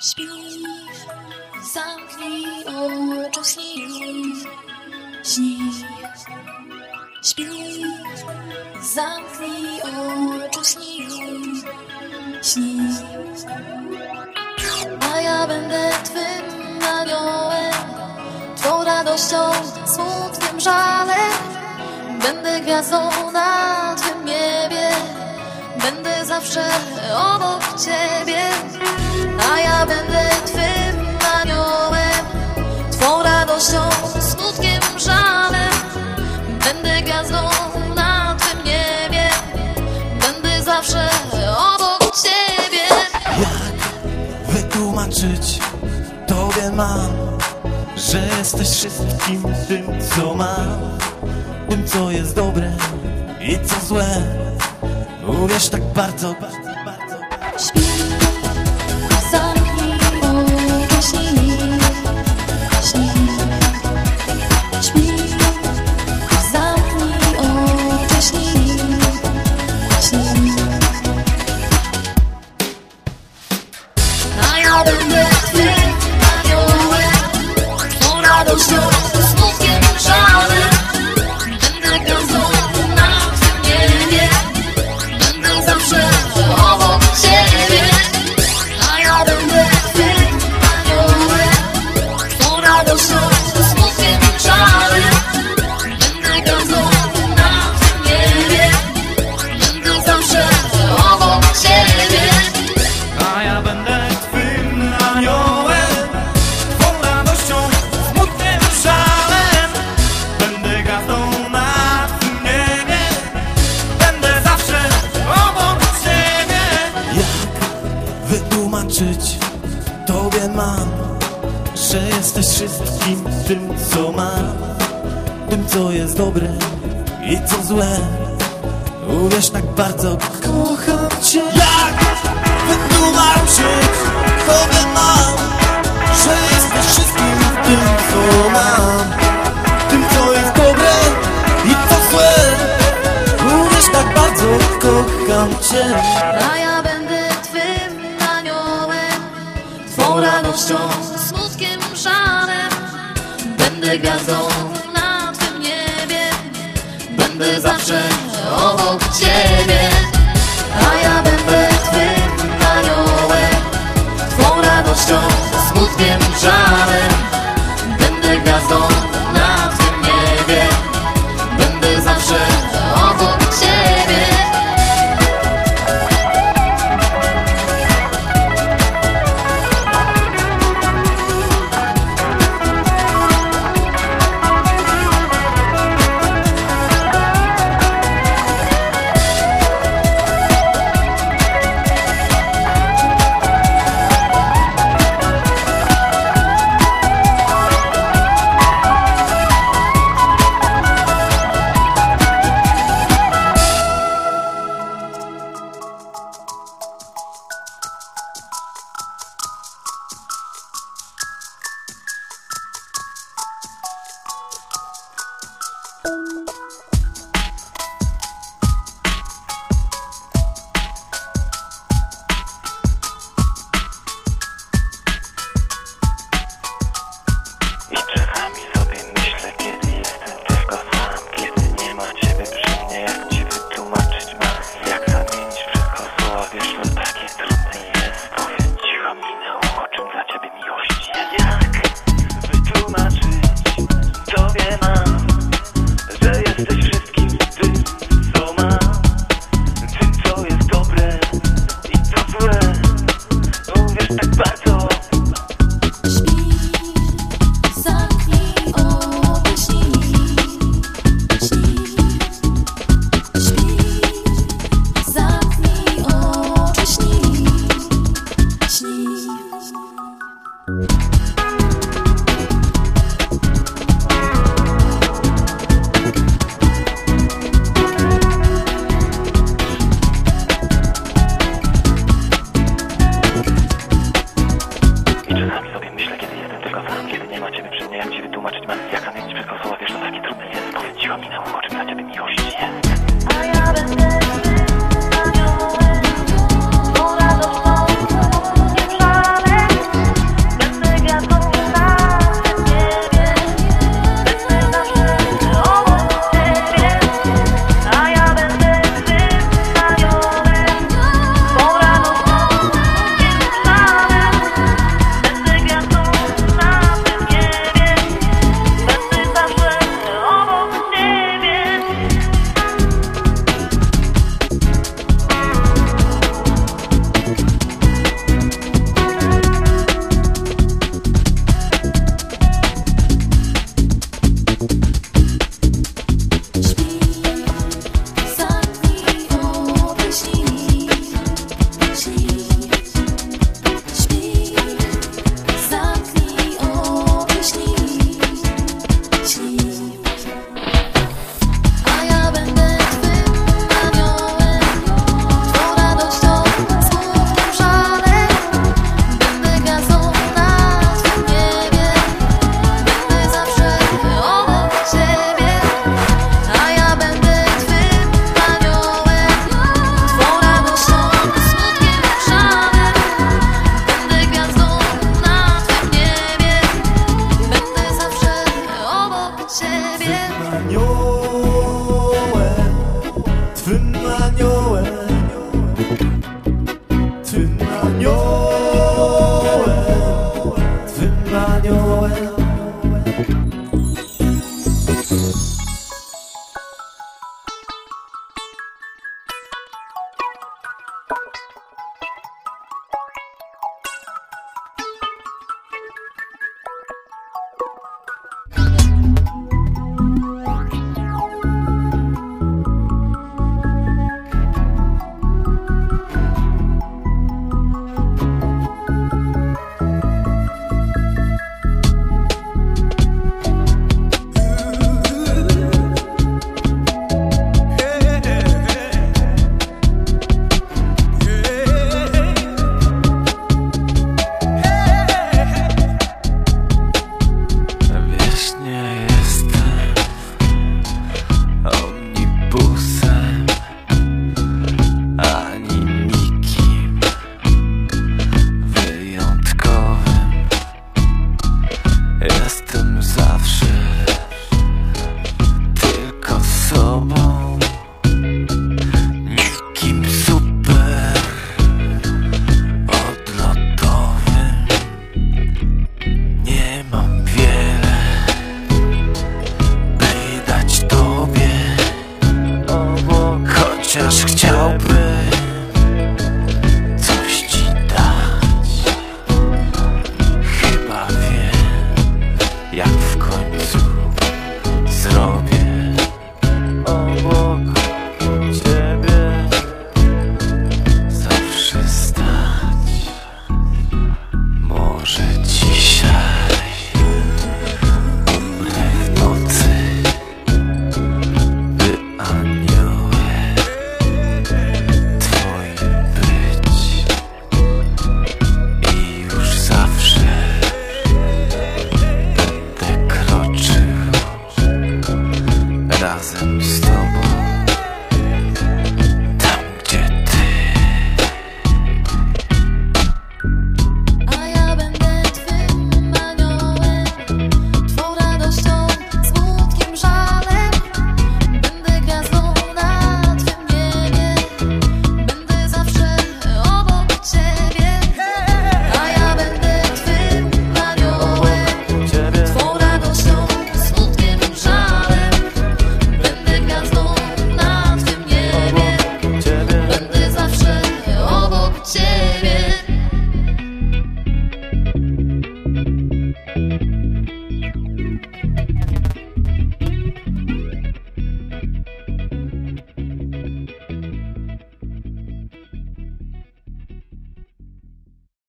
Śpi, zamknij oczy, śni, śni. Śpi, zamknij oczy, śni, śni. A ja będę twym aniołem, twą radością, smutnym żalem. Będę gwiazdą na twym niebie, będę zawsze obok ciebie. A ja będę twym aniołem, twą radością, smutkiem, żalem. Będę gwiazdą na twym niebie, będę zawsze obok ciebie. Jak wytłumaczyć tobie mam, że jesteś wszystkim tym, co mam, tym, co jest dobre i co złe. Uwierz tak bardzo, bardzo, bardzo. Śpi, zamknij oczy, śni, śni. Śpi, zamknij oczy, śni, śni. A ja będę twym aniołem, twą radością, smutkiem, żalem. Będę gwiazdą na twym niebie, będę zawsze obok ciebie. A ja będę twym aniołem, twą radością, smutkiem, żalem. Będę gwiazdą na twym niebie, będę zawsze obok ciebie. A ja będę twym aniołem, twą radością, smutnym żalem. Będę gwiazdą na twym niebie, będę zawsze obok ciebie. Jak wytłumaczyć tobie mam, że jesteś wszystkim tym, co mam, tym, co jest dobre i co złe. Uwierz tak bardzo, kocham cię. Jak wytłumaczyć tobie mam, że jesteś wszystkim tym, co mam, tym, co jest dobre i co złe. Uwierz tak bardzo, kocham cię. A ja będę twym aniołem, twą radością, smutkiem, żalem. Będę gwiazdą na twym niebie, będę zawsze obok ciebie. A ja będę twym aniołem, twą radością, smutkiem, żalem. Będę gwiazdą na twym niebie, będę zawsze obok ciebie. I czasami sobie myślę, kiedy jestem tylko sam, kiedy nie ma ciebie przy mnie, jak ci wytłumaczyć mam, jak zamienić wszystko w słowa, wiesz, no takie trudne jest. Powiedz cicho mi na ucho, czym dla ciebie miłość jest. Jak wytłumaczyć tobie mam, że jesteś wszystkim tym, co mam, tym, co jest dobre i co złe. Uwierz tak bardzo. Śpi, zamknij oczy, śni, śni. Śpi, zamknij oczy, śni, śni. I czasami sobie myślę, kiedy jestem tylko sam, kiedy nie ma ciebie przy mnie, jak ci wytłumaczyć mam, jak zamienić wszystko w słowa, wiesz, to takie trudne jest. Powiedz cicho mi na ucho, czym dla ciebie miłość jest. A ja będę twym aniołem, twą radością, smutkiem, żalem. nikim super odlotowym. Nie mam wiele, by dać tobie, chociaż chciałbym